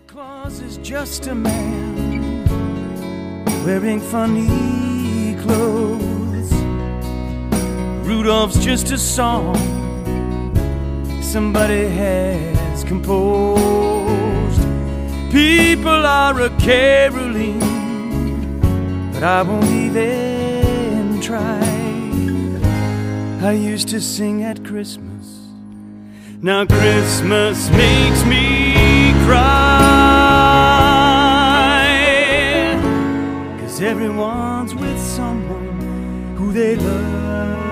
Claus is just a man wearing funny clothes. Rudolph's just a song somebody has composed. People are a caroling, but I won't even try. I used to sing at Christmas. Now Christmas makes me cry, 'cause everyone's with someone who they love.